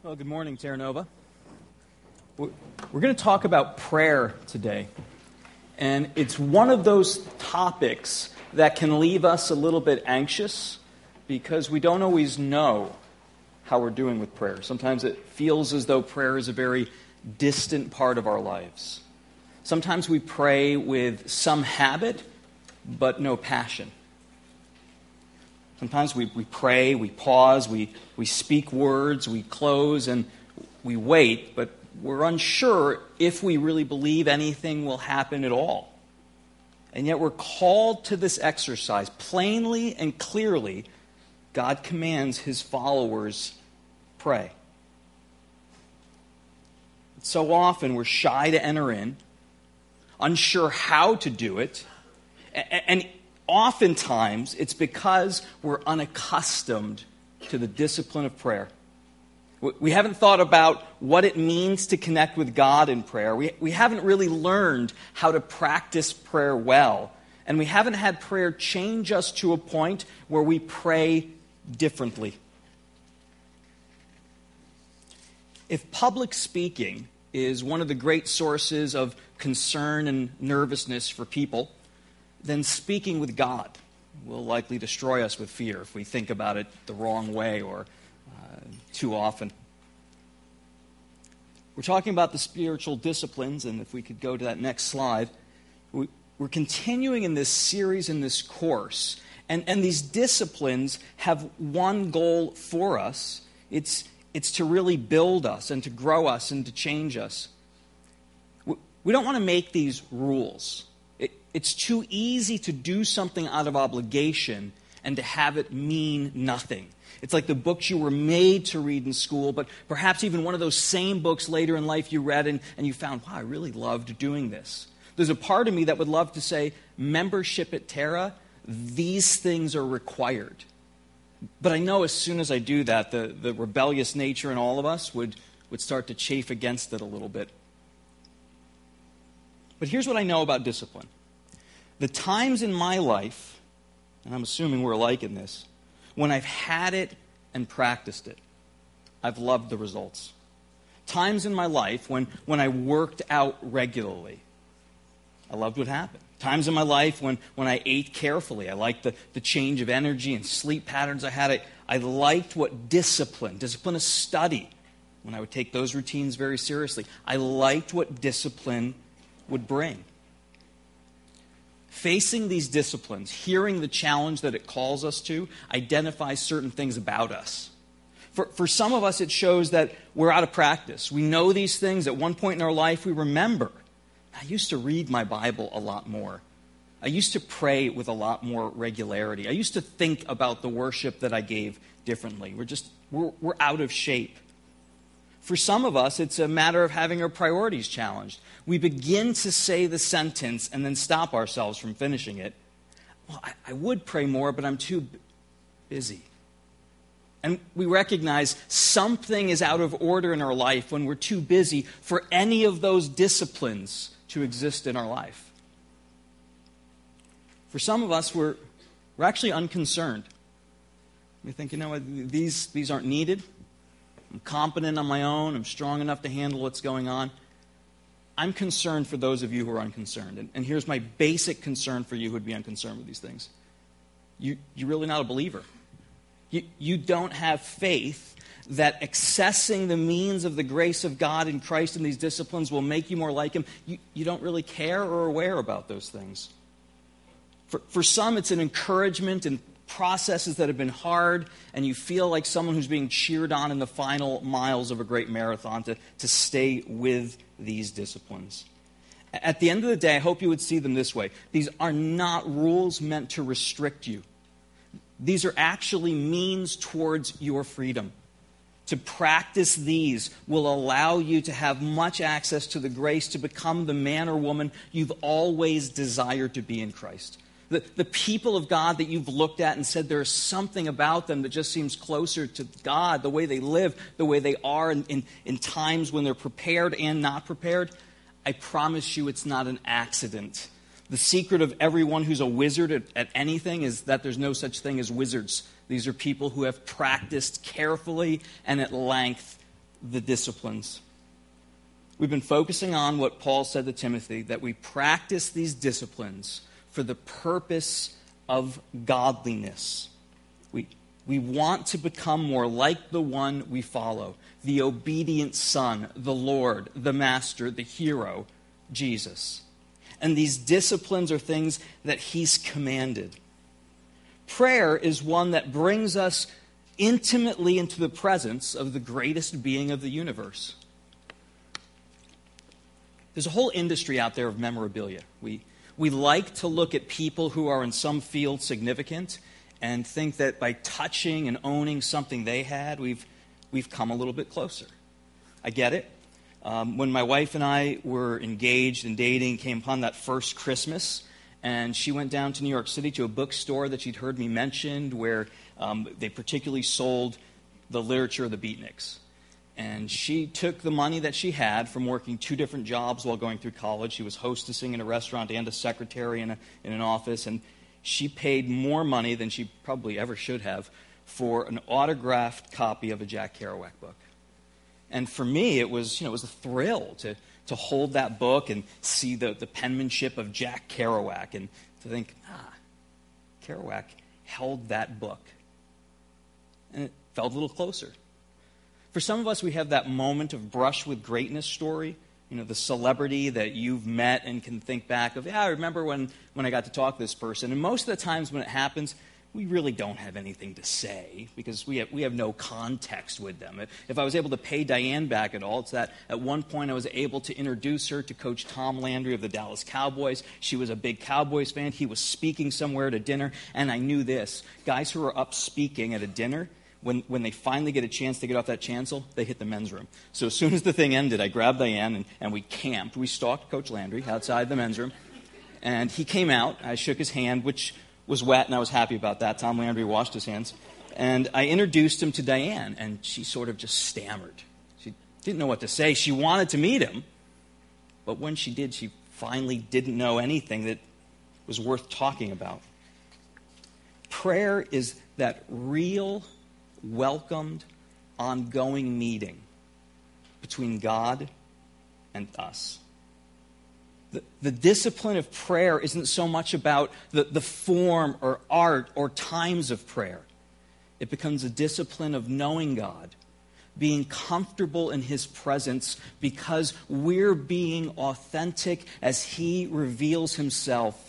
Well, good morning, Terra Nova. We're going to talk about prayer today. And it's one of those topics that can leave us a little bit anxious because we don't always know how we're doing with prayer. Sometimes it feels as though prayer is a very distant part of our lives. Sometimes we pray with some habit, but no passion. Sometimes we pray, we pause, we speak words, we close, and we wait, but we're unsure if we really believe anything will happen at all. And yet we're called to this exercise. Plainly and clearly, God commands His followers, pray. So often we're shy to enter in, unsure how to do it, and oftentimes it's because we're unaccustomed to the discipline of prayer. We haven't thought about what it means to connect with God in prayer. We haven't really learned how to practice prayer well. And we haven't had prayer change us to a point where we pray differently. If public speaking is one of the great sources of concern and nervousness for people, then speaking with God will likely destroy us with fear if we think about it the wrong way or too often. We're talking about the spiritual disciplines, and if we could go to that next slide, we're continuing in this series, in this course, and these disciplines have one goal for us. It's to really build us and to grow us and to change us. We don't want to make these rules. It's too easy to do something out of obligation and to have it mean nothing. It's like the books you were made to read in school, but perhaps even one of those same books later in life you read and you found, wow, I really loved doing this. There's a part of me that would love to say, membership at Terra, these things are required. But I know as soon as I do that, the rebellious nature in all of us would start to chafe against it a little bit. But here's what I know about discipline. The times in my life, and I'm assuming we're alike in this, when I've had it and practiced it, I've loved the results. Times in my life when I worked out regularly, I loved what happened. Times in my life when I ate carefully, I liked the change of energy and sleep patterns I had. I liked what discipline of study, when I would take those routines very seriously. I liked what discipline would bring. Facing these disciplines, hearing the challenge that it calls us to, identifies certain things about us. For some of us, it shows that we're out of practice. We know these things. At one point in our life, we remember. I used to read my Bible a lot more. I used to pray with a lot more regularity. I used to think about the worship that I gave differently. We're out of shape. For some of us, it's a matter of having our priorities challenged. We begin to say the sentence and then stop ourselves from finishing it. Well, I would pray more, but I'm too busy. And we recognize something is out of order in our life when we're too busy for any of those disciplines to exist in our life. For some of us, we're actually unconcerned. We think, you know what, these aren't needed. I'm competent on my own. I'm strong enough to handle what's going on. I'm concerned for those of you who are unconcerned. And here's my basic concern for you who would be unconcerned with these things. You're really not a believer. You don't have faith that accessing the means of the grace of God in Christ in these disciplines will make you more like Him. You don't really care or aware about those things. For some, it's an encouragement and processes that have been hard, and you feel like someone who's being cheered on in the final miles of a great marathon to stay with these disciplines. At the end of the day, I hope you would see them this way. These are not rules meant to restrict you. These are actually means towards your freedom. To practice these will allow you to have much access to the grace to become the man or woman you've always desired to be in Christ. The people of God that you've looked at and said there's something about them that just seems closer to God, the way they live, the way they are in times when they're prepared and not prepared, I promise you it's not an accident. The secret of everyone who's a wizard at anything is that there's no such thing as wizards. These are people who have practiced carefully and at length the disciplines. We've been focusing on what Paul said to Timothy, that we practice these disciplines for the purpose of godliness. We want to become more like the one we follow, the obedient Son, the Lord, the Master, the hero, Jesus. And these disciplines are things that he's commanded. Prayer is one that brings us intimately into the presence of the greatest being of the universe. There's a whole industry out there of memorabilia. We like to look at people who are in some field significant and think that by touching and owning something they had, we've come a little bit closer. I get it. When my wife and I were engaged and dating, came upon that first Christmas, and she went down to New York City to a bookstore that she'd heard me mention where they particularly sold the literature of the Beatniks. And she took the money that she had from working 2 different jobs while going through college. She was hostessing in a restaurant and a secretary in an office, and she paid more money than she probably ever should have for an autographed copy of a Jack Kerouac book. And for me, it was a thrill to hold that book and see the penmanship of Jack Kerouac and to think, Kerouac held that book. And it felt a little closer. For some of us, we have that moment of brush with greatness story. The celebrity that you've met and can think back of, I remember when I got to talk to this person. And most of the times when it happens, we really don't have anything to say because we have no context with them. If I was able to pay Diane back at all, it's that at one point I was able to introduce her to Coach Tom Landry of the Dallas Cowboys. She was a big Cowboys fan. He was speaking somewhere at a dinner, and I knew this. Guys who are up speaking at a dinner, when they finally get a chance to get off that chancel, they hit the men's room. So as soon as the thing ended, I grabbed Diane and we camped. We stalked Coach Landry outside the men's room. And he came out. I shook his hand, which was wet, and I was happy about that. Tom Landry washed his hands. And I introduced him to Diane, and she sort of just stammered. She didn't know what to say. She wanted to meet him. But when she did, she finally didn't know anything that was worth talking about. Prayer is that real, welcomed, ongoing meeting between God and us. The discipline of prayer isn't so much about the form or art or times of prayer. It becomes a discipline of knowing God, being comfortable in his presence because we're being authentic as he reveals himself.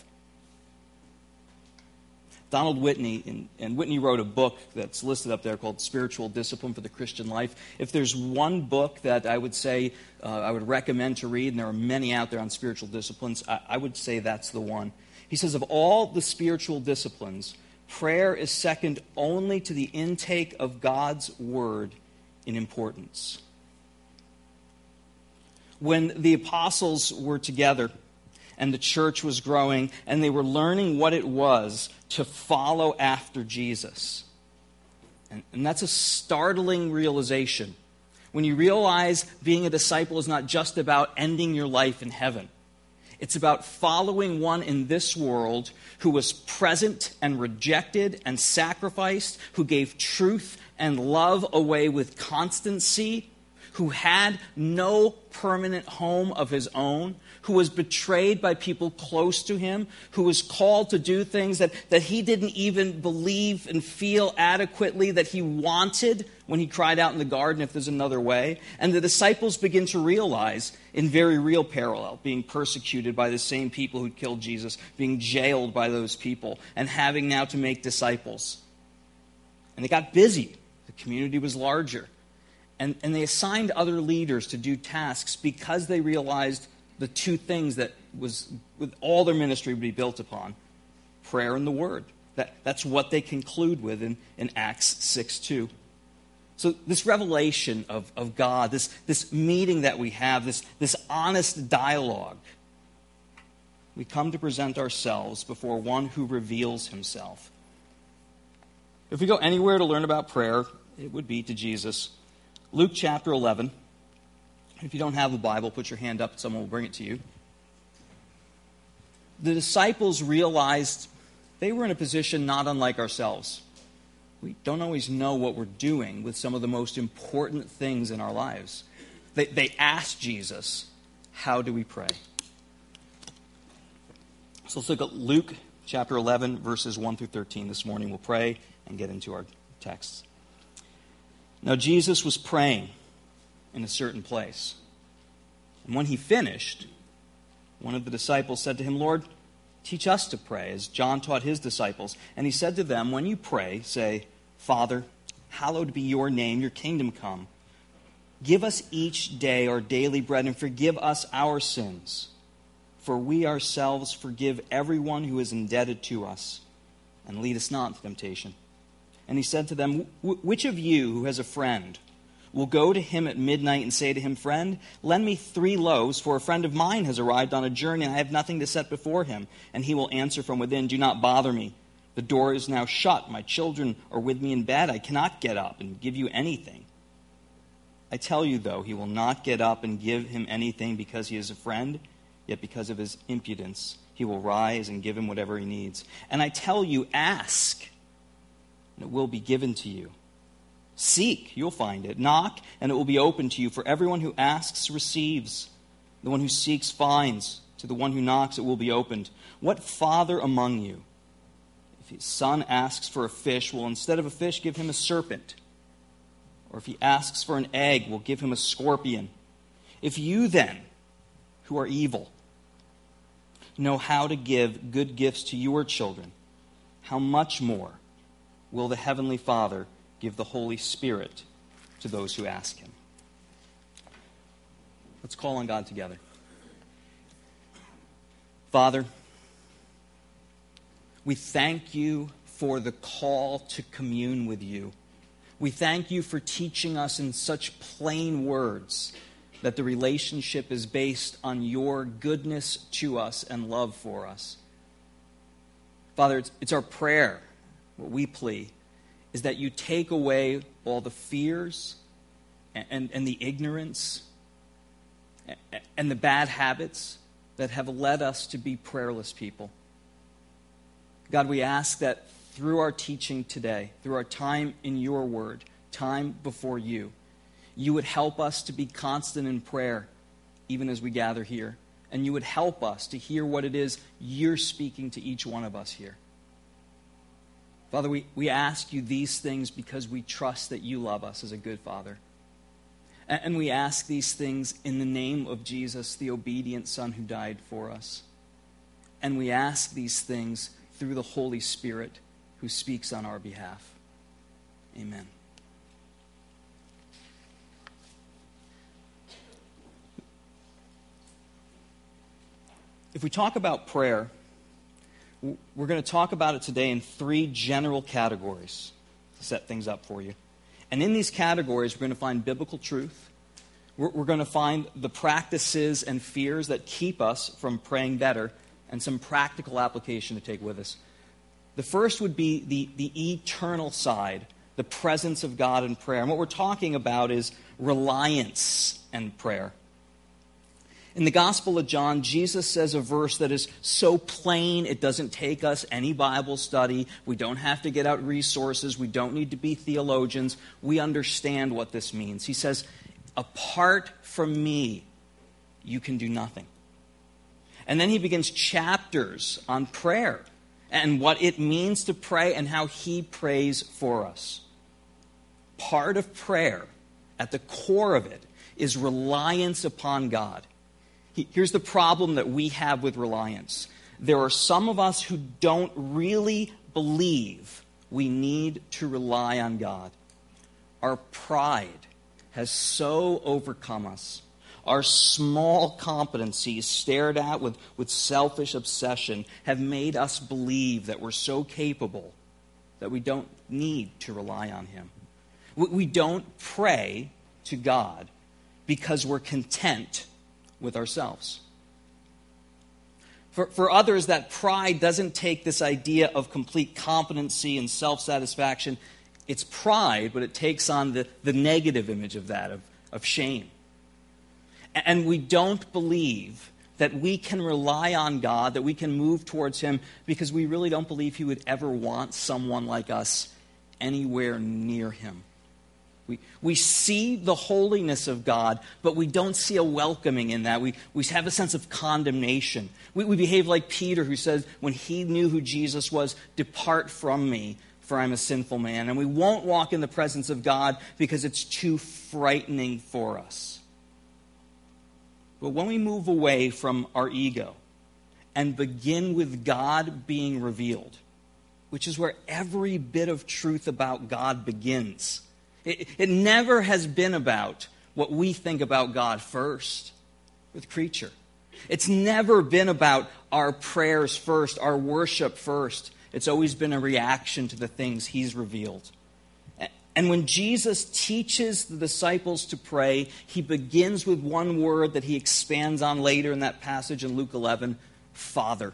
Donald Whitney, and Whitney wrote a book that's listed up there called Spiritual Discipline for the Christian Life. If there's one book that I would say I would recommend to read, and there are many out there on spiritual disciplines, I would say that's the one. He says, of all the spiritual disciplines, prayer is second only to the intake of God's word in importance. When the apostles were together, and the church was growing, and they were learning what it was to follow after Jesus. And that's a startling realization. When you realize being a disciple is not just about ending your life in heaven. It's about following one in this world who was present and rejected and sacrificed, who gave truth and love away with constancy, who had no permanent home of his own, who was betrayed by people close to him, who was called to do things that he didn't even believe and feel adequately that he wanted when he cried out in the garden, if there's another way. And the disciples begin to realize, in very real parallel, being persecuted by the same people who killed Jesus, being jailed by those people, and having now to make disciples. And they got busy. The community was larger. And they assigned other leaders to do tasks because they realized the two things that was with all their ministry would be built upon: prayer and the word. That's what they conclude with in Acts 6:2. So this revelation of God, this meeting that we have, this honest dialogue, we come to present ourselves before one who reveals himself. If we go anywhere to learn about prayer, it would be to Jesus. Luke chapter 11. If you don't have a Bible, put your hand up and someone will bring it to you. The disciples realized they were in a position not unlike ourselves. we don't always know what we're doing with some of the most important things in our lives. They asked Jesus, how do we pray? So let's look at Luke chapter 11, verses 1 through 13 this morning. We'll pray and get into our texts. Now Jesus was praying in a certain place. And when he finished, one of the disciples said to him, Lord, teach us to pray, as John taught his disciples. And he said to them, when you pray, say, Father, hallowed be your name, your kingdom come. Give us each day our daily bread, and forgive us our sins, for we ourselves forgive everyone who is indebted to us. And lead us not into temptation. And he said to them, which of you who has a friend will go to him at midnight and say to him, Friend, lend me 3 loaves, for a friend of mine has arrived on a journey, and I have nothing to set before him. And he will answer from within, Do not bother me. The door is now shut. My children are with me in bed. I cannot get up and give you anything. I tell you, though, he will not get up and give him anything because he is a friend, yet because of his impudence, he will rise and give him whatever he needs. And I tell you, ask, and it will be given to you. Seek, you'll find it. Knock, and it will be opened to you. For everyone who asks receives. The one who seeks finds. To the one who knocks, it will be opened. What father among you, if his son asks for a fish, will instead of a fish give him a serpent? Or if he asks for an egg, will give him a scorpion? If you then, who are evil, know how to give good gifts to your children, how much more will the Heavenly Father give the Holy Spirit to those who ask him? Let's call on God together. Father, we thank you for the call to commune with you. We thank you for teaching us in such plain words that the relationship is based on your goodness to us and love for us. Father, it's our prayer, what we plea, is that you take away all the fears and the ignorance and the bad habits that have led us to be prayerless people. God, we ask that through our teaching today, through our time in your word, time before you, you would help us to be constant in prayer, even as we gather here. And you would help us to hear what it is you're speaking to each one of us here. Father, we ask you these things because we trust that you love us as a good Father. And we ask these things in the name of Jesus, the obedient Son who died for us. And we ask these things through the Holy Spirit who speaks on our behalf. Amen. If we talk about prayer, we're going to talk about it today in 3 general categories to set things up for you. And in these categories, we're going to find biblical truth. We're going to find the practices and fears that keep us from praying better, and some practical application to take with us. The first would be the eternal side, the presence of God in prayer. And what we're talking about is reliance and prayer. In the Gospel of John, Jesus says a verse that is so plain it doesn't take us any Bible study. We don't have to get out resources. We don't need to be theologians. We understand what this means. He says, apart from me, you can do nothing. And then he begins chapters on prayer and what it means to pray and how he prays for us. Part of prayer, at the core of it, is reliance upon God. Here's the problem that we have with reliance. There are some of us who don't really believe we need to rely on God. Our pride has so overcome us. Our small competencies, stared at with selfish obsession, have made us believe that we're so capable that we don't need to rely on him. We don't pray to God because we're content with ourselves. For others, that pride doesn't take this idea of complete competency and self-satisfaction. It's pride, but it takes on the negative image of that, of shame. And we don't believe that we can rely on God, that we can move towards him, because we really don't believe he would ever want someone like us anywhere near him. We see the holiness of God, but we don't see a welcoming in that. We have a sense of condemnation. We behave like Peter, who says, when he knew who Jesus was, "Depart from me, for I'm a sinful man." And we won't walk in the presence of God because it's too frightening for us. But when we move away from our ego and begin with God being revealed, which is where every bit of truth about God begins. It never has been about what we think about God first with creature. It's never been about our prayers first, our worship first. It's always been a reaction to the things he's revealed. And when Jesus teaches the disciples to pray, he begins with one word that he expands on later in that passage in Luke 11, Father.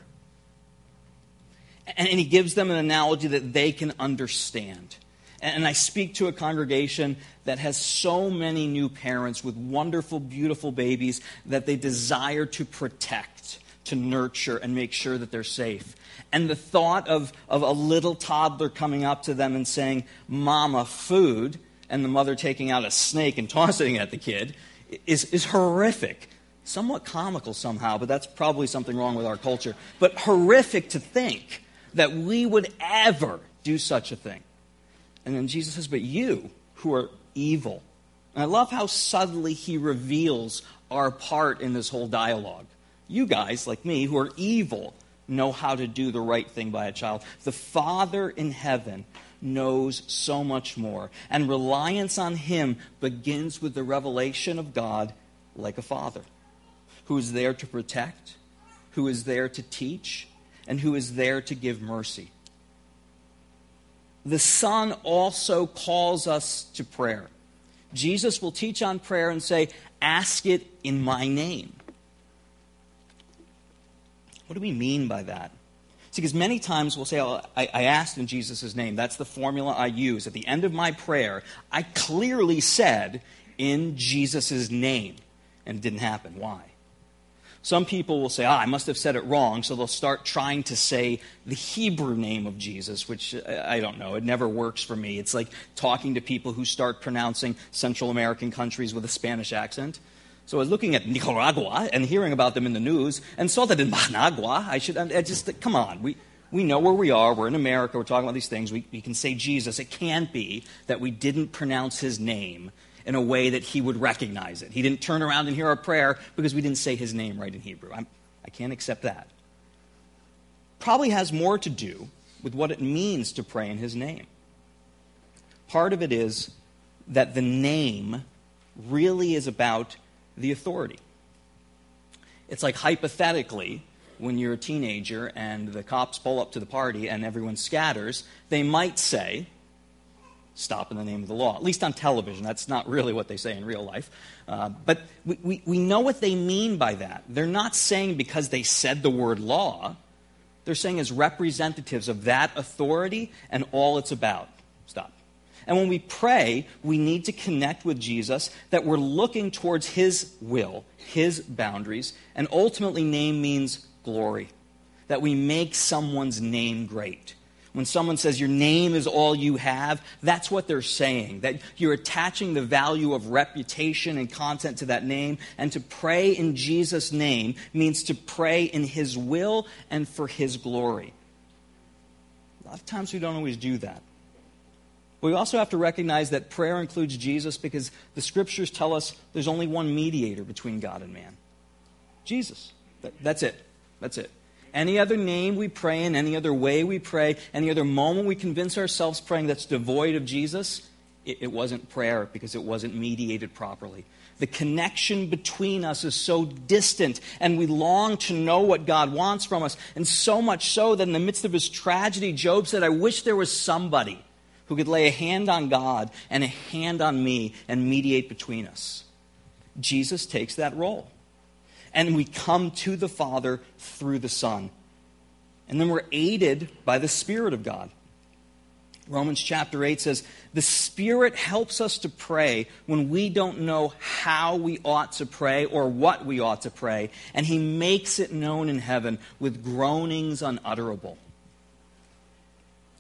And he gives them an analogy that they can understand. And I speak to a congregation that has so many new parents with wonderful, beautiful babies that they desire to protect, to nurture, and make sure that they're safe. And the thought of a little toddler coming up to them and saying, "Mama, food," and the mother taking out a snake and tossing it at the kid is horrific. Somewhat comical somehow, but that's probably something wrong with our culture. But horrific to think that we would ever do such a thing. And then Jesus says, "But you, who are evil." And I love how subtly he reveals our part in this whole dialogue. You guys, like me, who are evil, know how to do the right thing by a child. The Father in heaven knows so much more. And reliance on him begins with the revelation of God like a father, who is there to protect, who is there to teach, and who is there to give mercy. The Son also calls us to prayer. Jesus will teach on prayer and say, "Ask it in my name." What do we mean by that? See, because many times we'll say, "Oh, I asked in Jesus' name." That's the formula I use. At the end of my prayer, I clearly said, "In Jesus' name." And it didn't happen. Why? Some people will say, I must have said it wrong, so they'll start trying to say the Hebrew name of Jesus, which I don't know. It never works for me. It's like talking to people who start pronouncing Central American countries with a Spanish accent. So I was looking at Nicaragua and hearing about them in the news and saw that in Managua. Come on. We know where we are. We're in America. We're talking about these things. We can say Jesus. It can't be that we didn't pronounce his name in a way that he would recognize it. He didn't turn around and hear our prayer because we didn't say his name right in Hebrew. I can't accept that. Probably has more to do with what it means to pray in his name. Part of it is that the name really is about the authority. It's like hypothetically, when you're a teenager and the cops pull up to the party and everyone scatters, they might say, "Stop in the name of the law." At least on television. That's not really what they say in real life. But we know what they mean by that. They're not saying because they said the word law. They're saying as representatives of that authority and all it's about. Stop. And when we pray, we need to connect with Jesus, that we're looking towards his will, his boundaries, and ultimately name means glory. That we make someone's name great. When someone says your name is all you have, that's what they're saying. That you're attaching the value of reputation and content to that name. And to pray in Jesus' name means to pray in his will and for his glory. A lot of times we don't always do that. But we also have to recognize that prayer includes Jesus because the scriptures tell us there's only one mediator between God and man. Jesus. That's it. That's it. Any other name we pray in, any other way we pray, any other moment we convince ourselves praying that's devoid of Jesus, it wasn't prayer because it wasn't mediated properly. The connection between us is so distant, and we long to know what God wants from us. And so much so that in the midst of his tragedy, Job said, "I wish there was somebody who could lay a hand on God and a hand on me and mediate between us." Jesus takes that role. And we come to the Father through the Son. And then we're aided by the Spirit of God. Romans chapter 8 says, the Spirit helps us to pray when we don't know how we ought to pray or what we ought to pray. And he makes it known in heaven with groanings unutterable.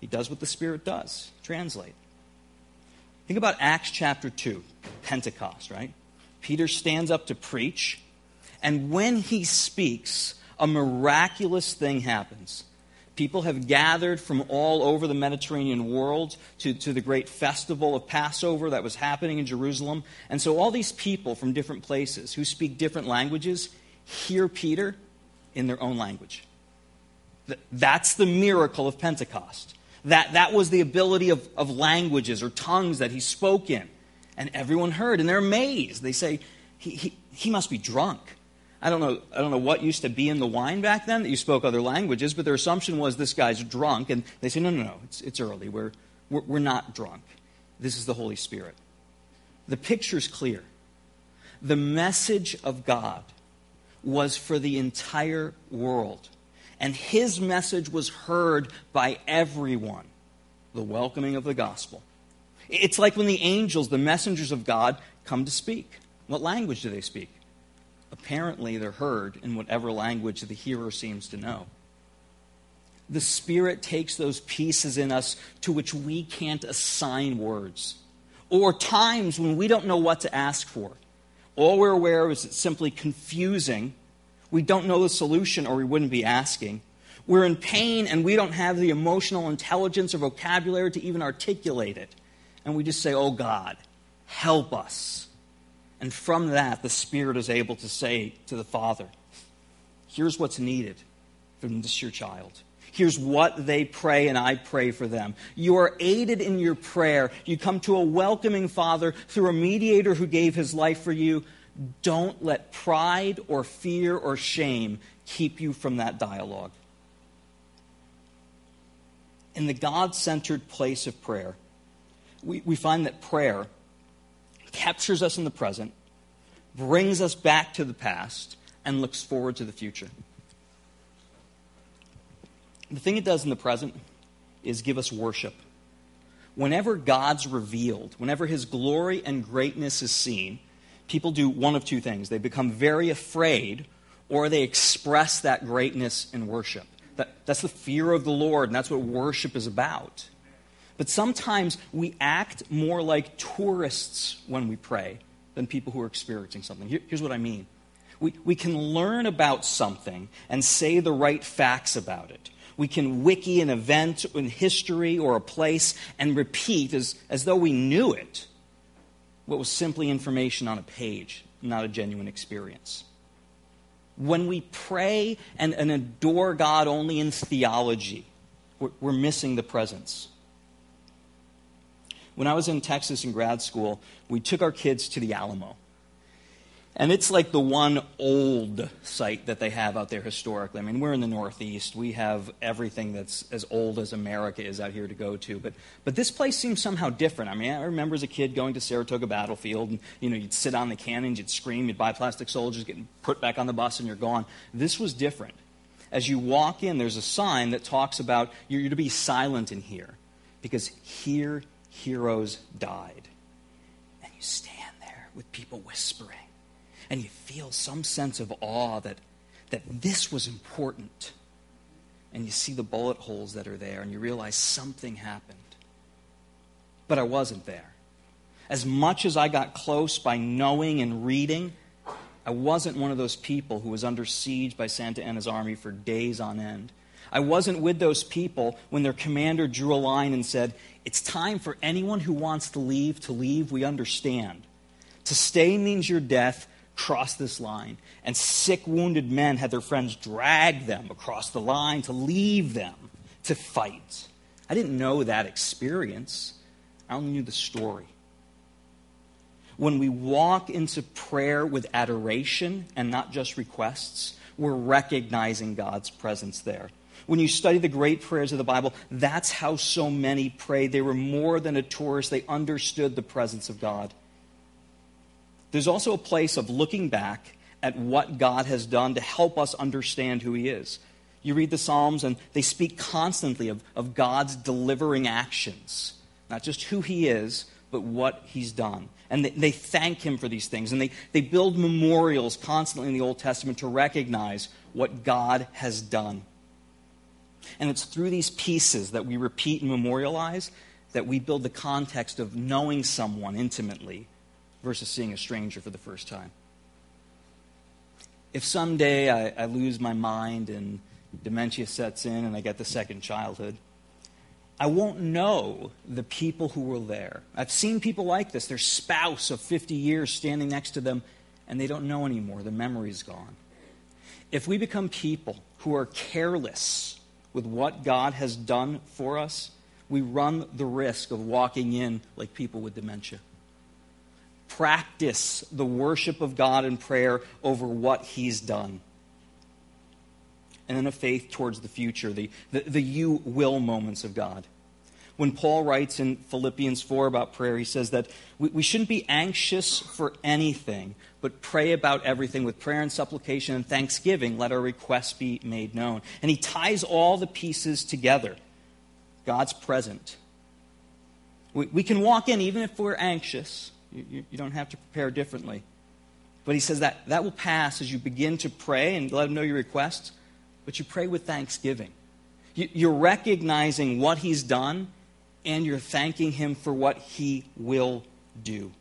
He does what the Spirit does. Translate. Think about Acts chapter 2, Pentecost, right? Peter stands up to preach, and when he speaks, a miraculous thing happens. People have gathered from all over the Mediterranean world to the great festival of Passover that was happening in Jerusalem. And so all these people from different places who speak different languages hear Peter in their own language. That's the miracle of Pentecost. That was the ability of languages or tongues that he spoke in. And everyone heard, and they're amazed. They say, he must be drunk. I don't know what used to be in the wine back then that you spoke other languages, but their assumption was this guy's drunk. And they say, no, it's early. We're not drunk. This is the Holy Spirit. The picture's clear. The message of God was for the entire world. And his message was heard by everyone. The welcoming of the gospel. It's like when the angels, the messengers of God, come to speak. What language do they speak? Apparently, they're heard in whatever language the hearer seems to know. The Spirit takes those pieces in us to which we can't assign words, or times when we don't know what to ask for. All we're aware of is it's simply confusing. We don't know the solution, or we wouldn't be asking. We're in pain, and we don't have the emotional intelligence or vocabulary to even articulate it. And we just say, oh God, help us. And from that, the Spirit is able to say to the Father, here's what's needed from this your child. Here's what they pray, and I pray for them. You are aided in your prayer. You come to a welcoming Father through a mediator who gave his life for you. Don't let pride or fear or shame keep you from that dialogue. In the God-centered place of prayer, we find that prayer captures us in the present, brings us back to the past, and looks forward to the future. The thing it does in the present is give us worship. Whenever God's revealed, whenever his glory and greatness is seen, people do one of two things. They become very afraid, or they express that greatness in worship. That's the fear of the Lord, and that's what worship is about. But sometimes we act more like tourists when we pray than people who are experiencing something. Here's what I mean. We can learn about something and say the right facts about it. We can wiki an event in history or a place and repeat as though we knew it what was simply information on a page, not a genuine experience. When we pray and adore God only in theology, we're missing the presence. When I was in Texas in grad school, we took our kids to the Alamo. And it's like the one old site that they have out there historically. I mean, we're in the Northeast. We have everything that's as old as America is out here to go to. But this place seems somehow different. I mean, I remember as a kid going to Saratoga Battlefield, and you'd sit on the cannons, you'd scream, you'd buy plastic soldiers, get put back on the bus, and you're gone. This was different. As you walk in, there's a sign that talks about you're to be silent in here, because here heroes died. And you stand there with people whispering. And you feel some sense of awe that this was important. And you see the bullet holes that are there, and you realize something happened. But I wasn't there. As much as I got close by knowing and reading, I wasn't one of those people who was under siege by Santa Anna's army for days on end. I wasn't with those people when their commander drew a line and said, it's time for anyone who wants to leave, we understand. To stay means your death. Cross this line. And sick, wounded men had their friends drag them across the line to leave them to fight. I didn't know that experience. I only knew the story. When we walk into prayer with adoration and not just requests, we're recognizing God's presence there. When you study the great prayers of the Bible, that's how so many prayed. They were more than a tourist. They understood the presence of God. There's also a place of looking back at what God has done to help us understand who he is. You read the Psalms, and they speak constantly of God's delivering actions. Not just who he is, but what he's done. And they thank him for these things. And they build memorials constantly in the Old Testament to recognize what God has done. And it's through these pieces that we repeat and memorialize that we build the context of knowing someone intimately versus seeing a stranger for the first time. If someday I lose my mind and dementia sets in and I get the second childhood, I won't know the people who were there. I've seen people like this, their spouse of 50 years standing next to them, and they don't know anymore. The memory's gone. If we become people who are careless with what God has done for us, we run the risk of walking in like people with dementia. Practice the worship of God in prayer over what He's done. And then a faith towards the future, the you will moments of God. When Paul writes in Philippians 4 about prayer, he says that we shouldn't be anxious for anything, but pray about everything with prayer and supplication and thanksgiving. Let our requests be made known. And he ties all the pieces together. God's present. We can walk in even if we're anxious. You don't have to prepare differently. But he says that will pass as you begin to pray and let Him know your requests. But you pray with thanksgiving. You're recognizing what He's done, and you're thanking Him for what He will do.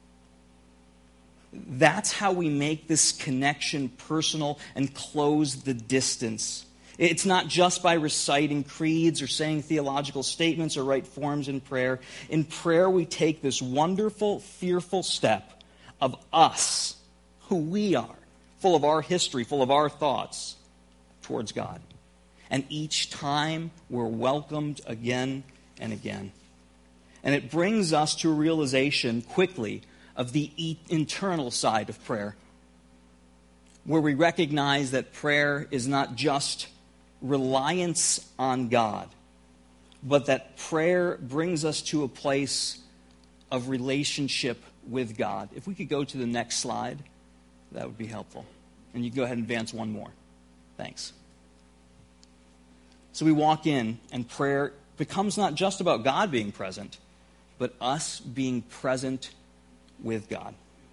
That's how we make this connection personal and close the distance. It's not just by reciting creeds or saying theological statements or right forms in prayer. In prayer, we take this wonderful, fearful step of us, who we are, full of our history, full of our thoughts, towards God. And each time we're welcomed again and again. And it brings us to a realization quickly of the internal side of prayer, where we recognize that prayer is not just reliance on God, but that prayer brings us to a place of relationship with God. If we could go to the next slide, that would be helpful. And you can go ahead and advance one more. Thanks. So we walk in, and prayer becomes not just about God being present, but us being present with God.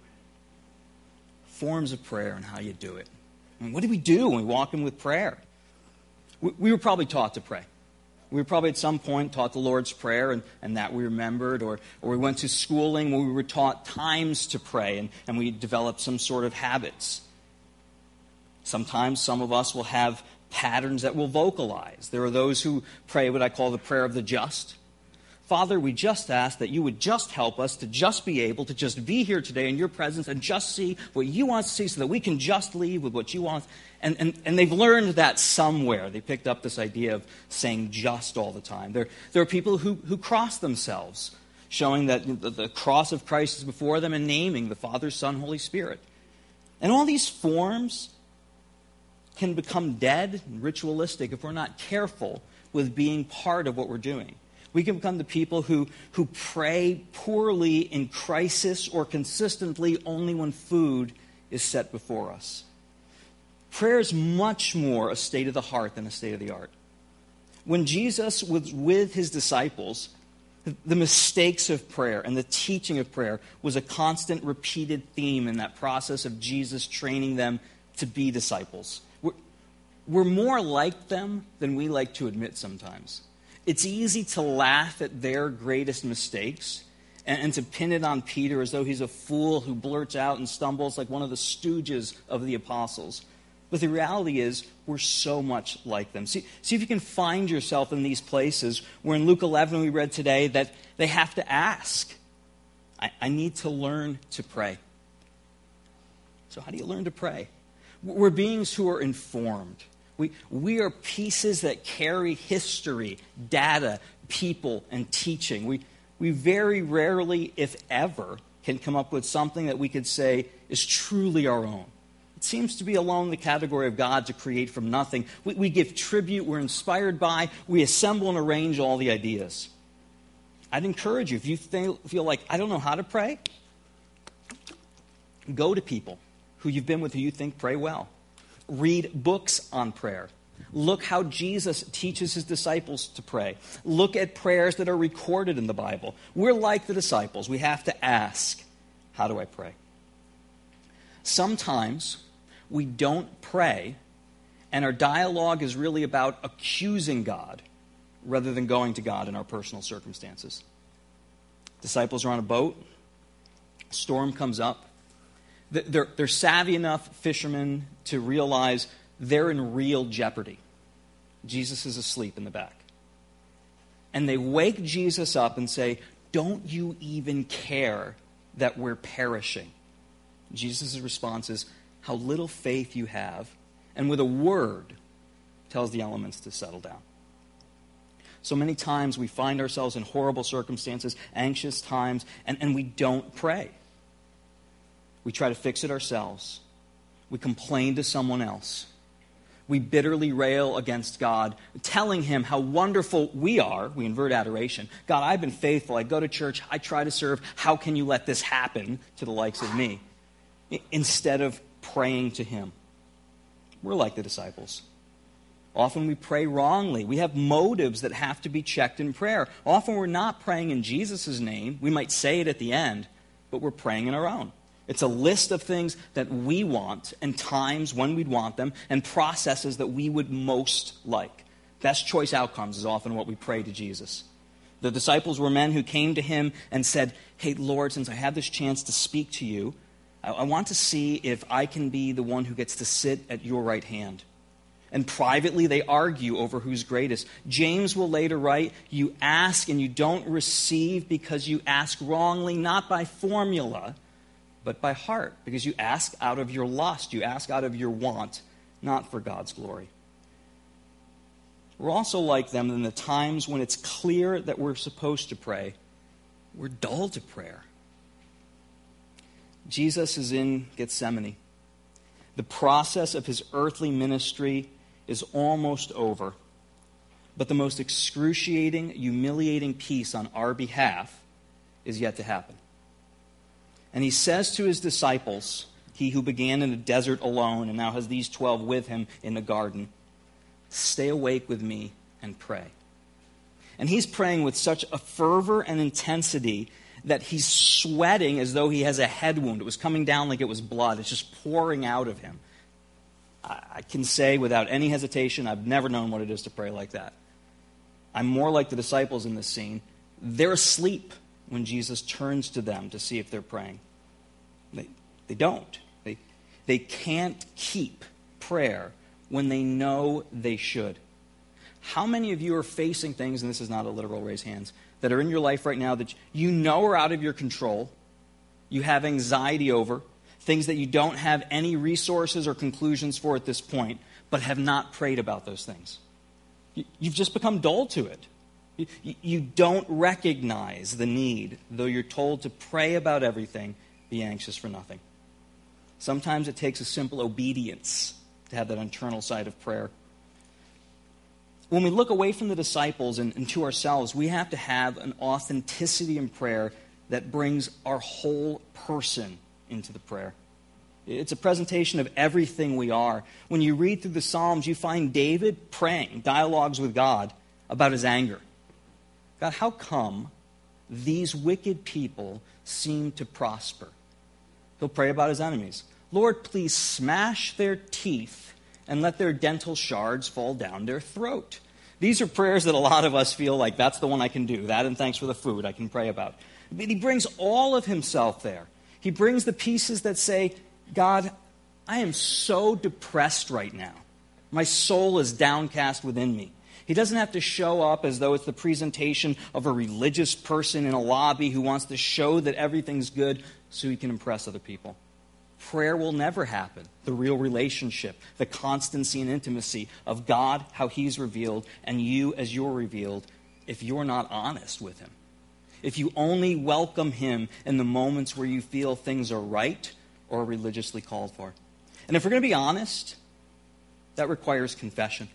Forms of prayer and how you do it. I mean, what do we do when we walk in with prayer? We were probably taught to pray. We were probably at some point taught the Lord's Prayer, and that we remembered, or we went to schooling where we were taught times to pray, and we developed some sort of habits. Sometimes some of us will have patterns that we'll vocalize. There are those who pray what I call the prayer of the just. Father, we just ask that you would just help us to just be able to just be here today in your presence and just see what you want us to see so that we can just leave with what you want. And they've learned that somewhere. They picked up this idea of saying just all the time. There are people who cross themselves, showing that the cross of Christ is before them and naming the Father, Son, Holy Spirit. And all these forms can become dead and ritualistic if we're not careful with being part of what we're doing. We can become the people who pray poorly in crisis or consistently only when food is set before us. Prayer is much more a state of the heart than a state of the art. When Jesus was with his disciples, the mistakes of prayer and the teaching of prayer was a constant repeated theme in that process of Jesus training them to be disciples. We're more like them than we like to admit sometimes. It's easy to laugh at their greatest mistakes and to pin it on Peter as though he's a fool who blurts out and stumbles like one of the stooges of the apostles. But the reality is, we're so much like them. See if you can find yourself in these places where in Luke 11 we read today that they have to ask, I need to learn to pray. So how do you learn to pray? We're beings who are informed. We are pieces that carry history, data, people, and teaching. We very rarely, if ever, can come up with something that we could say is truly our own. It seems to be alone the category of God to create from nothing. We give tribute, we're inspired by, we assemble and arrange all the ideas. I'd encourage you, if you feel like, I don't know how to pray, go to people who you've been with who you think pray well. Read books on prayer. Look how Jesus teaches his disciples to pray. Look at prayers that are recorded in the Bible. We're like the disciples. We have to ask, how do I pray? Sometimes we don't pray, And our dialogue is really about accusing God rather than going to God in our personal circumstances. Disciples are on a boat. A storm comes up. They're savvy enough fishermen to realize they're in real jeopardy. Jesus is asleep in the back. And they wake Jesus up and say, "Don't you even care that we're perishing?" Jesus' response is, "How little faith you have," and with a word tells the elements to settle down. So many times we find ourselves in horrible circumstances, anxious times, and we don't pray. We try to fix it ourselves. We complain to someone else. We bitterly rail against God, telling him how wonderful we are. We invert adoration. "God, I've been faithful. I go to church. I try to serve. How can you let this happen to the likes of me?" Instead of praying to him. We're like the disciples. Often we pray wrongly. We have motives that have to be checked in prayer. Often we're not praying in Jesus' name. We might say it at the end, but we're praying in our own. It's a list of things that we want and times when we'd want them and processes that we would most like. Best choice outcomes is often what we pray to Jesus. The disciples were men who came to him and said, "Hey, Lord, since I have this chance to speak to you, I want to see if I can be the one who gets to sit at your right hand." And privately, they argue over who's greatest. James will later write, "You ask and you don't receive because you ask wrongly, not by formula, but by heart, because you ask out of your lust, you ask out of your want, not for God's glory." We're also like them in the times when it's clear that we're supposed to pray. We're dull to prayer. Jesus is in Gethsemane. The process of his earthly ministry is almost over. But the most excruciating, humiliating piece on our behalf is yet to happen. And he says to his disciples, he who began in the desert alone and now has these 12 with him in the garden, "Stay awake with me and pray." And he's praying with such a fervor and intensity that he's sweating as though he has a head wound. It was coming down like it was blood. It's just pouring out of him. I can say without any hesitation, I've never known what it is to pray like that. I'm more like the disciples in this scene. They're asleep when Jesus turns to them to see if they're praying. They don't. They can't keep prayer when they know they should. How many of you are facing things, and this is not a literal raise hands, that are in your life right now that you know are out of your control, you have anxiety over, things that you don't have any resources or conclusions for at this point, but have not prayed about those things? You've just become dull to it. You don't recognize the need, though you're told to pray about everything, be anxious for nothing. Sometimes it takes a simple obedience to have that internal side of prayer. When we look away from the disciples and to ourselves, we have to have an authenticity in prayer that brings our whole person into the prayer. It's a presentation of everything we are. When you read through the Psalms, you find David praying, dialogues with God about his anger. God, how come these wicked people seem to prosper? He'll pray about his enemies. Lord, please smash their teeth and let their dental shards fall down their throat. These are prayers that a lot of us feel like that's the one I can do. That and thanks for the food I can pray about. But he brings all of himself there. He brings the pieces that say, God, I am so depressed right now. My soul is downcast within me. He doesn't have to show up as though it's the presentation of a religious person in a lobby who wants to show that everything's good so he can impress other people. Prayer will never happen. The real relationship, the constancy and intimacy of God, how he's revealed, and you as you're revealed, if you're not honest with him. If you only welcome him in the moments where you feel things are right or religiously called for. And if we're going to be honest, that requires confession.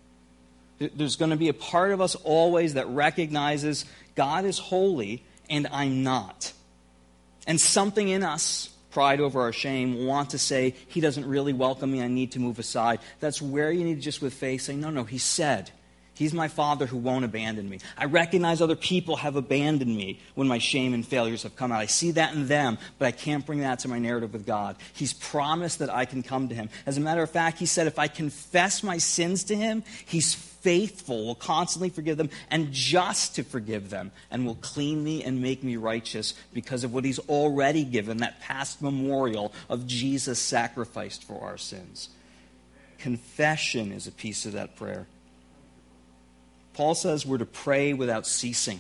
There's going to be a part of us always that recognizes God is holy and I'm not. And something in us, pride over our shame, will want to say, he doesn't really welcome me, I need to move aside. That's where you need to just with faith say, no, he said. He's my Father who won't abandon me. I recognize other people have abandoned me when my shame and failures have come out. I see that in them, but I can't bring that to my narrative with God. He's promised that I can come to him. As a matter of fact, he said if I confess my sins to him, he's faithful, will constantly forgive them, and just to forgive them, and will clean me and make me righteous because of what he's already given, that past memorial of Jesus sacrificed for our sins. Confession is a piece of that prayer. Paul says we're to pray without ceasing.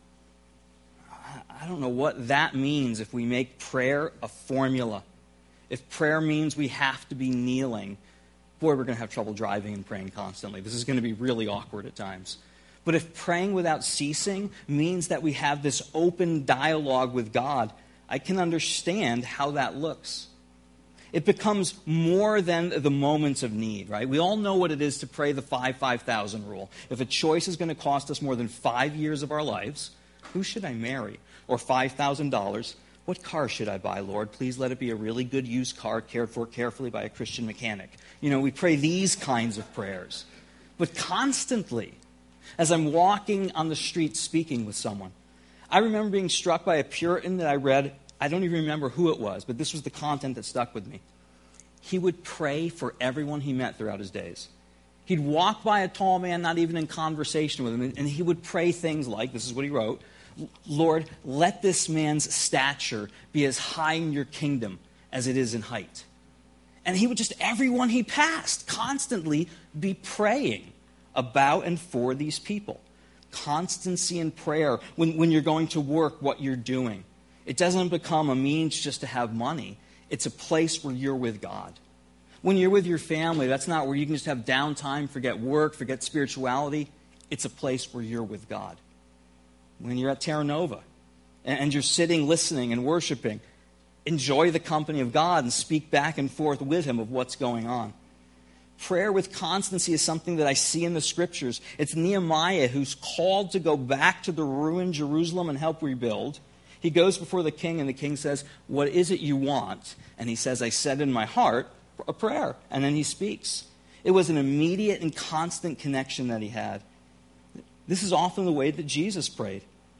I don't know what that means if we make prayer a formula. If prayer means we have to be kneeling, boy, we're going to have trouble driving and praying constantly. This is going to be really awkward at times. But if praying without ceasing means that we have this open dialogue with God, I can understand how that looks. It becomes more than the moments of need, right? We all know what it is to pray the 5,000 rule. If a choice is going to cost us more than 5 years of our lives, who should I marry? Or $5,000, what car should I buy, Lord? Please let it be a really good used car cared for carefully by a Christian mechanic. We pray these kinds of prayers. But constantly, as I'm walking on the street speaking with someone, I remember being struck by a Puritan that I read. I don't even remember who it was, but this was the content that stuck with me. He would pray for everyone he met throughout his days. He'd walk by a tall man, not even in conversation with him, and he would pray things like, this is what he wrote, Lord, let this man's stature be as high in your kingdom as it is in height. And he would just, everyone he passed, constantly be praying about and for these people. Constancy in prayer when you're going to work, what you're doing. It doesn't become a means just to have money. It's a place where you're with God. When you're with your family, that's not where you can just have downtime, forget work, forget spirituality. It's a place where you're with God. When you're at Terra Nova and you're sitting, listening, and worshiping, enjoy the company of God and speak back and forth with him of what's going on. Prayer with constancy is something that I see in the Scriptures. It's Nehemiah who's called to go back to the ruined Jerusalem and help rebuild. He goes before the king, and the king says, what is it you want? And he says, I said in my heart a prayer. And then he speaks. It was an immediate and constant connection that he had. This is often the way that Jesus prayed.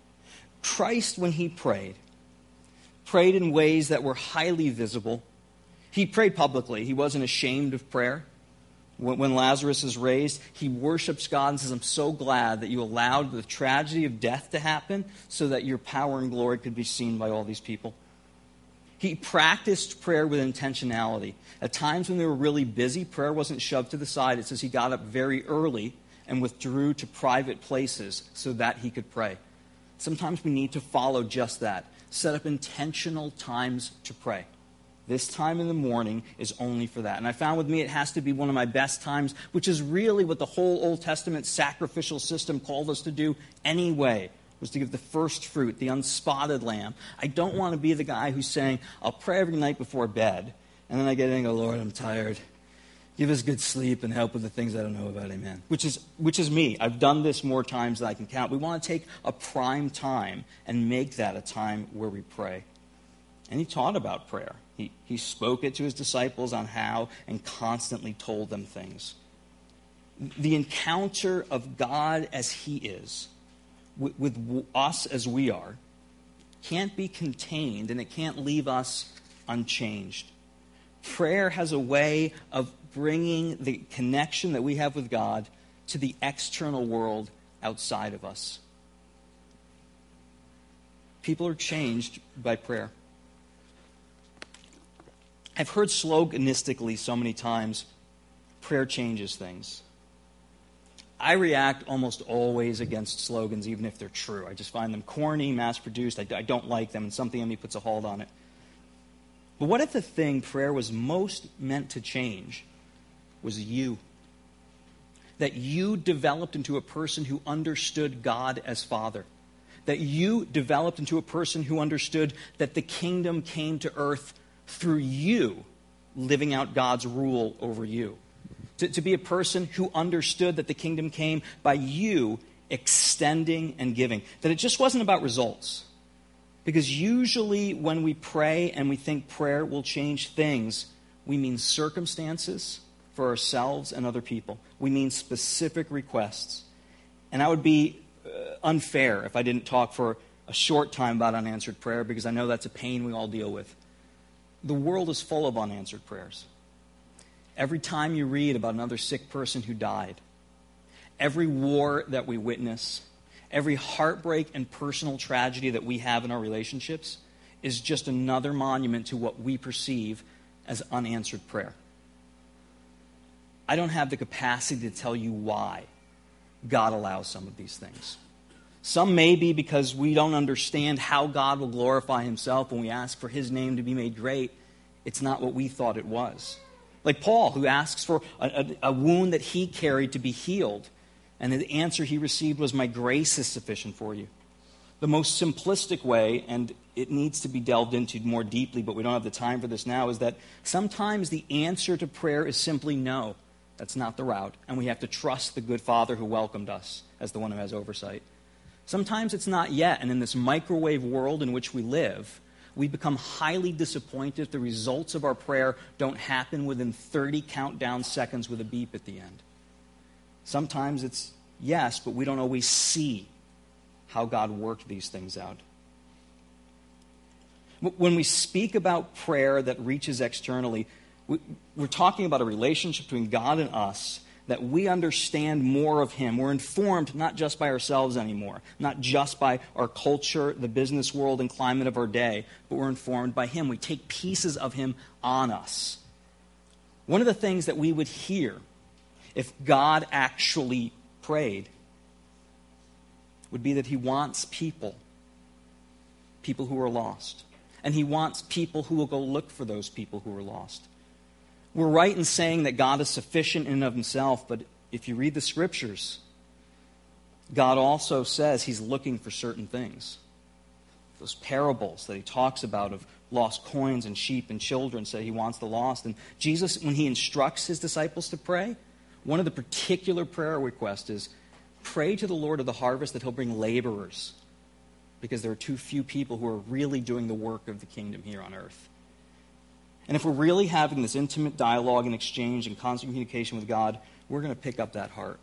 Christ, when he prayed in ways that were highly visible. He prayed publicly. He wasn't ashamed of prayer. When Lazarus is raised, he worships God and says, I'm so glad that you allowed the tragedy of death to happen so that your power and glory could be seen by all these people. He practiced prayer with intentionality. At times when they were really busy, prayer wasn't shoved to the side. It says he got up very early and withdrew to private places so that he could pray. Sometimes we need to follow just that. Set up intentional times to pray. This time in the morning is only for that. And I found with me it has to be one of my best times, which is really what the whole Old Testament sacrificial system called us to do anyway, was to give the first fruit, the unspotted lamb. I don't want to be the guy who's saying, I'll pray every night before bed, and then I get in and go, Lord, I'm tired. Give us good sleep and help with the things I don't know about, amen. Which is me. I've done this more times than I can count. We want to take a prime time and make that a time where we pray. And he taught about prayer. He spoke it to his disciples on how and constantly told them things. The encounter of God as he is, with us as we are, can't be contained and it can't leave us unchanged. Prayer has a way of bringing the connection that we have with God to the external world outside of us. People are changed by prayer. I've heard sloganistically so many times, prayer changes things. I react almost always against slogans, even if they're true. I just find them corny, mass-produced. I don't like them, and something in me puts a hold on it. But what if the thing prayer was most meant to change was you? That you developed into a person who understood God as Father. That you developed into a person who understood that the kingdom came to earth through you living out God's rule over you. To be a person who understood that the kingdom came by you extending and giving. That it just wasn't about results. Because usually when we pray and we think prayer will change things, we mean circumstances for ourselves and other people. We mean specific requests. And I would be unfair if I didn't talk for a short time about unanswered prayer, because I know that's a pain we all deal with. The world is full of unanswered prayers. Every time you read about another sick person who died, every war that we witness, every heartbreak and personal tragedy that we have in our relationships is just another monument to what we perceive as unanswered prayer. I don't have the capacity to tell you why God allows some of these things. Some may be because we don't understand how God will glorify himself when we ask for his name to be made great. It's not what we thought it was. Like Paul, who asks for a wound that he carried to be healed. And the answer he received was, my grace is sufficient for you. The most simplistic way, and it needs to be delved into more deeply, but we don't have the time for this now, is that sometimes the answer to prayer is simply no. That's not the route. And we have to trust the good Father who welcomed us as the one who has oversight. Sometimes it's not yet. And in this microwave world in which we live, we become highly disappointed if the results of our prayer don't happen within 30 countdown seconds with a beep at the end. Sometimes it's yes, but we don't always see how God worked these things out. When we speak about prayer that reaches externally, we're talking about a relationship between God and us, that we understand more of him. We're informed not just by ourselves anymore, not just by our culture, the business world, and climate of our day, but we're informed by him. We take pieces of him on us. One of the things that we would hear if God actually prayed would be that he wants people who are lost. And he wants people who will go look for those people who are lost. We're right in saying that God is sufficient in and of himself, but if you read the scriptures, God also says he's looking for certain things. Those parables that he talks about of lost coins and sheep and children, say he wants the lost. And Jesus, when he instructs his disciples to pray, one of the particular prayer requests is, pray to the Lord of the harvest that he'll bring laborers, because there are too few people who are really doing the work of the kingdom here on earth. And if we're really having this intimate dialogue and exchange and constant communication with God, we're going to pick up that heart.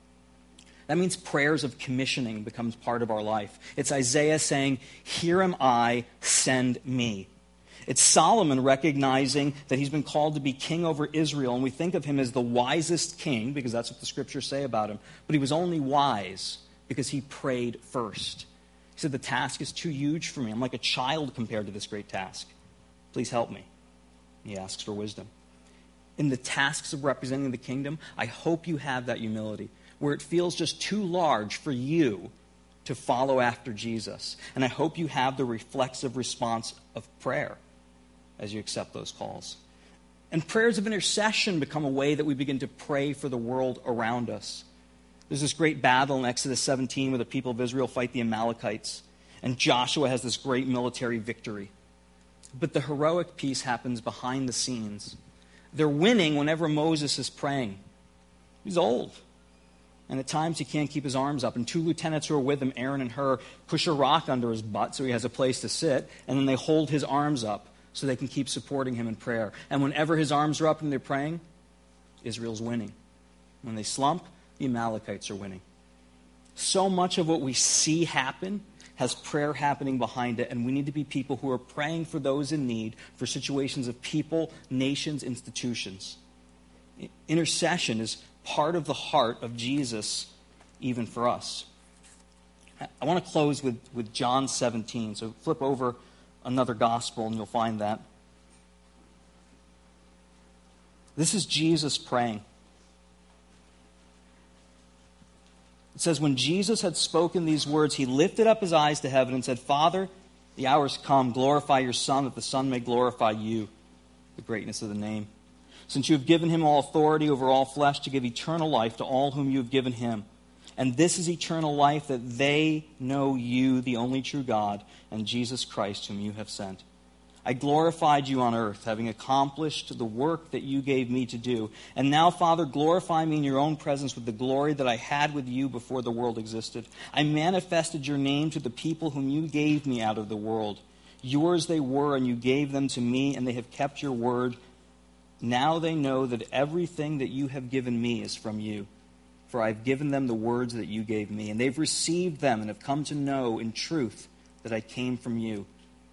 That means prayers of commissioning becomes part of our life. It's Isaiah saying, here am I, send me. It's Solomon recognizing that he's been called to be king over Israel, and we think of him as the wisest king, because that's what the scriptures say about him. But he was only wise because he prayed first. He said, the task is too huge for me. I'm like a child compared to this great task. Please help me. He asks for wisdom. In the tasks of representing the kingdom, I hope you have that humility, where it feels just too large for you to follow after Jesus. And I hope you have the reflexive response of prayer as you accept those calls. And prayers of intercession become a way that we begin to pray for the world around us. There's this great battle in Exodus 17 where the people of Israel fight the Amalekites, and Joshua has this great military victory. But the heroic piece happens behind the scenes. They're winning whenever Moses is praying. He's old. And at times he can't keep his arms up. And two lieutenants who are with him, Aaron and Hur, push a rock under his butt so he has a place to sit. And then they hold his arms up so they can keep supporting him in prayer. And whenever his arms are up and they're praying, Israel's winning. When they slump, the Amalekites are winning. So much of what we see happen has prayer happening behind it, and we need to be people who are praying for those in need, for situations of people, nations, institutions. Intercession is part of the heart of Jesus, even for us. I want to close with John 17, so flip over another gospel and you'll find that. This is Jesus praying. It says, when Jesus had spoken these words, he lifted up his eyes to heaven and said, Father, the hour's come. Glorify your Son, that the Son may glorify you, the greatness of the name. Since you have given him all authority over all flesh to give eternal life to all whom you have given him. And this is eternal life, that they know you, the only true God, and Jesus Christ, whom you have sent. I glorified you on earth, having accomplished the work that you gave me to do. And now, Father, glorify me in your own presence with the glory that I had with you before the world existed. I manifested your name to the people whom you gave me out of the world. Yours they were, and you gave them to me, and they have kept your word. Now they know that everything that you have given me is from you. for I've given them the words that you gave me, and they've received them and have come to know in truth that I came from you,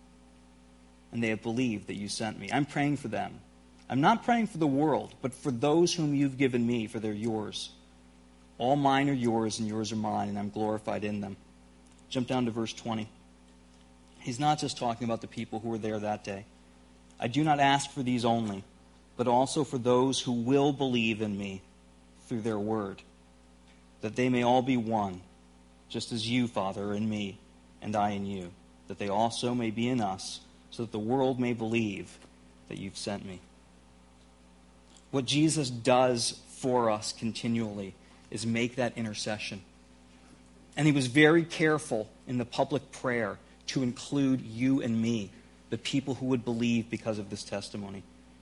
and they have believed that you sent me. I'm praying for them. I'm not praying for the world, but for those whom you've given me, for they're yours. All mine are yours, and yours are mine, and I'm glorified in them. Jump down to verse 20. He's not just talking about the people who were there that day. I do not ask for these only, but also for those who will believe in me through their word, that they may all be one, just as you, Father, are in me, and I in you, that they also may be in us, so that the world may believe that you've sent me. What Jesus does for us continually is make that intercession. And he was very careful in the public prayer to include you and me, the people who would believe because of this testimony.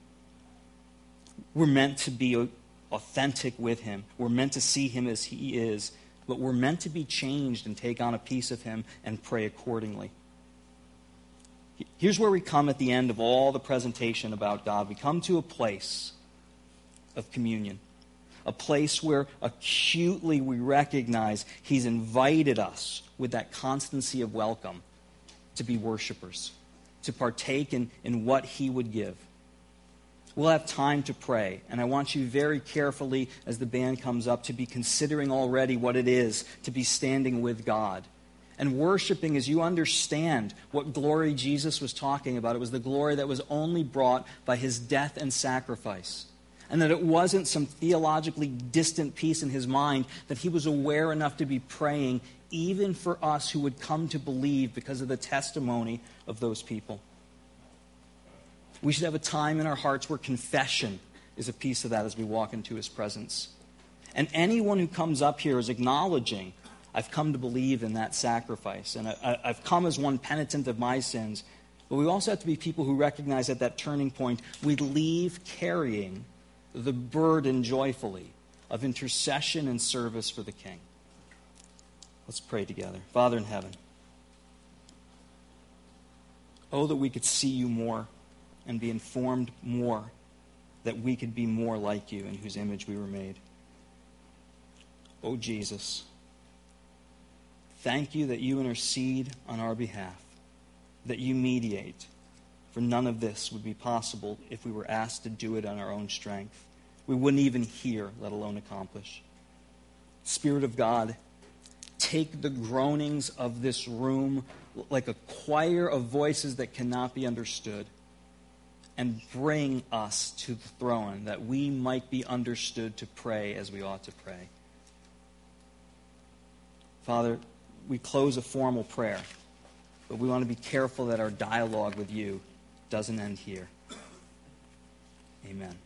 We're meant to be authentic with him. We're meant to see him as he is, but we're meant to be changed and take on a piece of him and pray accordingly. Here's where we come at the end of all the presentation about God. We come to a place of communion, a place where acutely we recognize he's invited us with that constancy of welcome to be worshipers, to partake in what he would give. We'll have time to pray, and I want you very carefully, as the band comes up, to be considering already what it is to be standing with God. And worshiping as you understand what glory Jesus was talking about. It was the glory that was only brought by his death and sacrifice. And that it wasn't some theologically distant piece in his mind, that he was aware enough to be praying even for us who would come to believe because of the testimony of those people. We should have a time in our hearts where confession is a piece of that as we walk into his presence. And anyone who comes up here is acknowledging, I've come to believe in that sacrifice, and I've come as one penitent of my sins. But we also have to be people who recognize at that turning point, we leave carrying the burden joyfully of intercession and service for the King. Let's pray together. Father in heaven, oh, that we could see you more and be informed more, that we could be more like you in whose image we were made. Oh, Jesus, thank you that you intercede on our behalf, that you mediate, for none of this would be possible if we were asked to do it on our own strength. We wouldn't even hear, let alone accomplish. Spirit of God, take the groanings of this room like a choir of voices that cannot be understood, and bring us to the throne that we might be understood to pray as we ought to pray. Father, we close a formal prayer, but we want to be careful that our dialogue with you doesn't end here. Amen.